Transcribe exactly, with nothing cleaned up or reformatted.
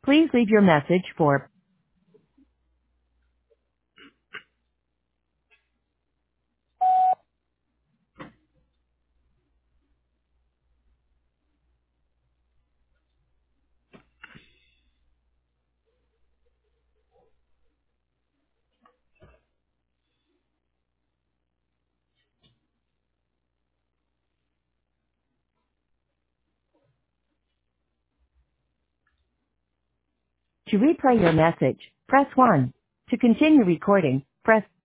Please leave your message for to replay your message, press one. To continue recording, press